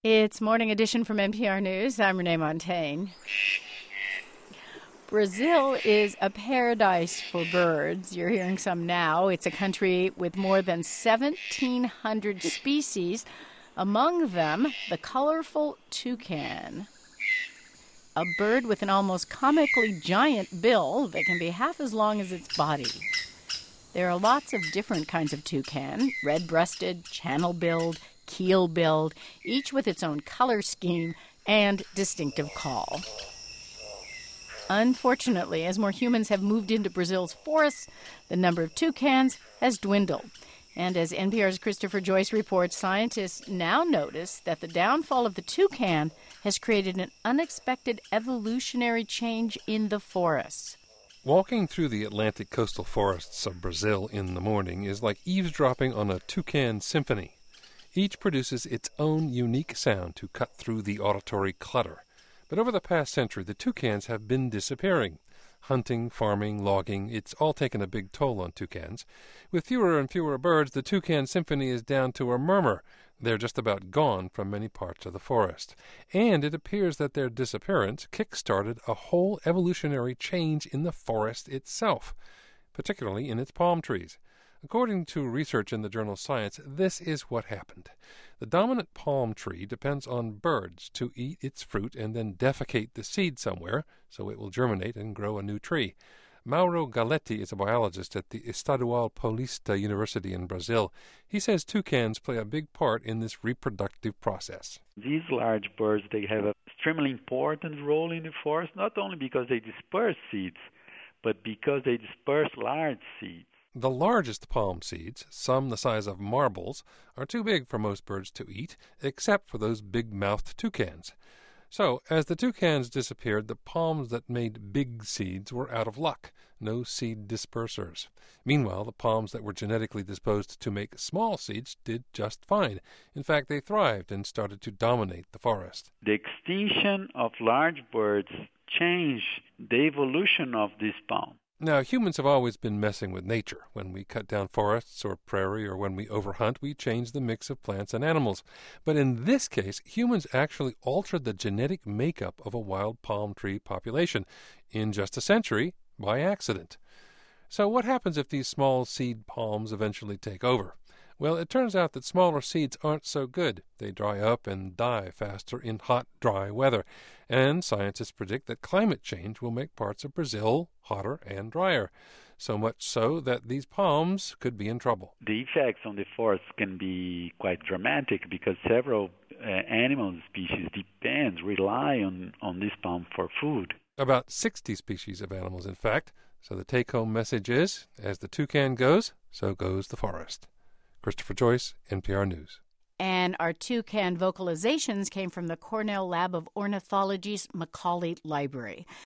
It's Morning Edition from NPR News. I'm Renee Montaigne. Brazil is a paradise for birds. You're hearing some now. It's a country with more than 1,700 species, among them the colorful toucan, a bird with an almost comically giant bill that can be half as long as its body. There are lots of different kinds of toucan: red-breasted, channel-billed, keel-billed, each with its own color scheme and distinctive call. Unfortunately, as more humans have moved into Brazil's forests, the number of toucans has dwindled. And as NPR's Christopher Joyce reports, scientists now notice that the downfall of the toucan has created an unexpected evolutionary change in the forests. Walking through the Atlantic coastal forests of Brazil in the morning is like eavesdropping on a toucan symphony. Each produces its own unique sound to cut through the auditory clutter. But over the past century, the toucans have been disappearing. Hunting, farming, logging, it's all taken a big toll on toucans. With fewer and fewer birds, the toucan symphony is down to a murmur. They're just about gone from many parts of the forest. And it appears that their disappearance kick-started a whole evolutionary change in the forest itself, particularly in its palm trees. According to research in the journal Science, this is what happened. The dominant palm tree depends on birds to eat its fruit and then defecate the seed somewhere so it will germinate and grow a new tree. Mauro Galletti is a biologist at the Estadual Paulista University in Brazil. He says toucans play a big part in this reproductive process. These large birds, they have an extremely important role in the forest, not only because they disperse seeds, but because they disperse large seeds. The largest palm seeds, some the size of marbles, are too big for most birds to eat, except for those big-mouthed toucans. So, as the toucans disappeared, the palms that made big seeds were out of luck, no seed dispersers. Meanwhile, the palms that were genetically disposed to make small seeds did just fine. In fact, they thrived and started to dominate the forest. The extinction of large birds changed the evolution of this palm. Now, humans have always been messing with nature. When we cut down forests or prairie or when we overhunt, we change the mix of plants and animals. But in this case, humans actually altered the genetic makeup of a wild palm tree population in just a century by accident. So what happens if these small seed palms eventually take over? Well, it turns out that smaller seeds aren't so good. They dry up and die faster in hot, dry weather. And scientists predict that climate change will make parts of Brazil hotter and drier. So much so that these palms could be in trouble. The effects on the forest can be quite dramatic because several animal species rely on this palm for food. About 60 species of animals, in fact. So the take-home message is, as the toucan goes, so goes the forest. Christopher Joyce, NPR News. And our toucan vocalizations came from the Cornell Lab of Ornithology's Macaulay Library.